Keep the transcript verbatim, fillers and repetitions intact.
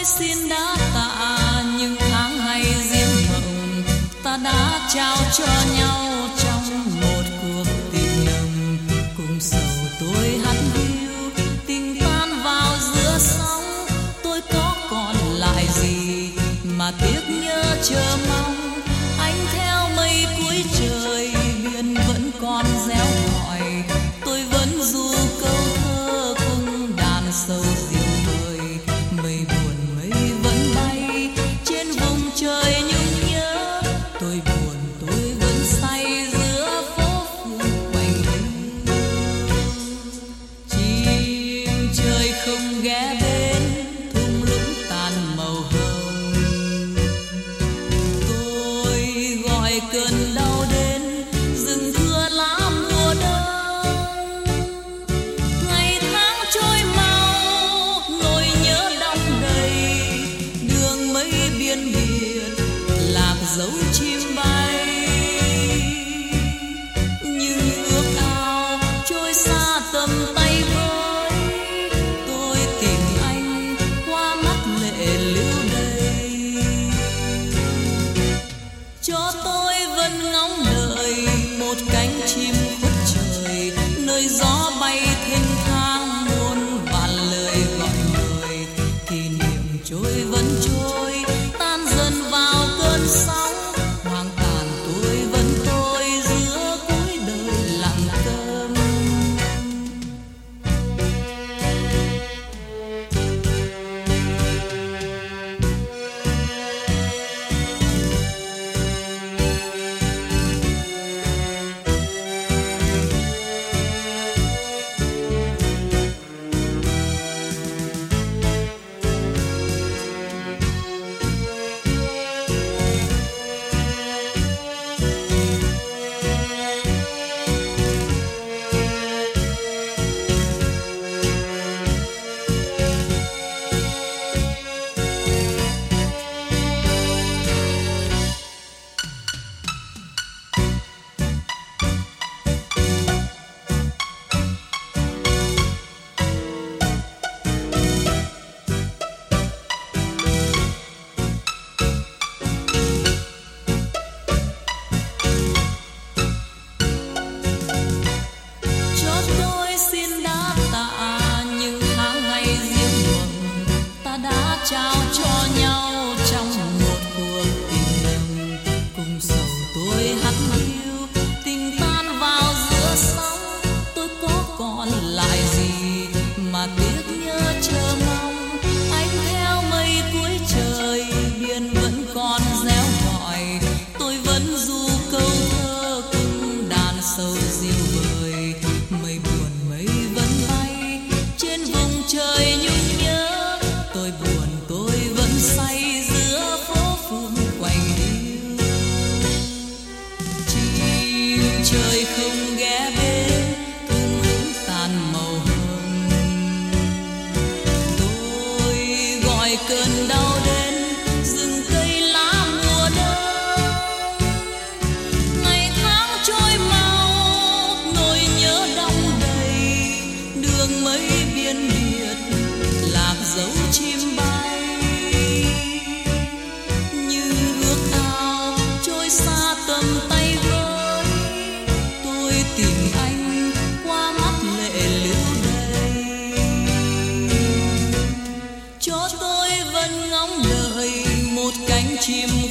tôi xin đã tạ những tháng ngày riêng mộng ta đã trao cho nhau trong một cuộc tình nồng. Cùng sầu tôi hắt hiu tình tan vào giữa sóng, tôi có còn lại gì mà tiếc nhớ chờ mong. Anh theo mây cuối trời, biển vẫn còn réo gọi, tôi vẫn ru câu thơ cùng đàn sầu diều vời. Mây buồn mây vẫn bay trên vùng trời nhung nhớ, tôi buồn tôi vẫn say giữa phố phường quạnh hiu. Chim trời không ghé bên thung lũng tàn màu hồng, tôi gọi cơn đau đến rừng thưa lá mùa đông. Ngày tháng trôi mau nỗi nhớ đong đầy, đường mây biên biệt lạc dấu chim bay. Nhưng ước ao trôi xa tầm tay với, tôi tìm anh qua mắt lệ lưu đầy. Cho tôi vẫn ngóng đợi một cánh chim khuất trời, nơi gió bay thênh thang muôn vàn lời gọi mời. Kỷ niệm trôi vẫn trôi tan dần vào cơn sóng, hoang tàn tôi vẫn tôi giữa cuối đời lặng câm. Cho tôi xin đã tạ những tháng ngày riêng mộng ta đã trao cho nhau trong một cuộc tình nồng. Cùng sầu tôi hắt hiu tình tan vào giữa sóng, tôi có còn lại gì mà tiếc nhớ chờ mong. Anh theo mây cuối trời, biển vẫn còn réo gọi, tôi vẫn ru câu thơ cùng đàn sầu diều vời. Mây buồn mây vẫn bay trên vùng trời nhung nhớ, tôi buồn tôi vẫn say giữa phố phường quạnh hiu. Chim trời không ghé bên thung lũng tàn màu hồng, tôi gọi cơn đau đến rừng cây lá mùa đông. Ngày tháng trôi mau nỗi nhớ đong đầy, đường mây biên biệt lạc dấu chim bay. Như ước ao trôi xa tầm tay với, tôi tìm anh qua mắt lệ lưu đầy. Cho tôi vẫn ngóng đợi một cánh chim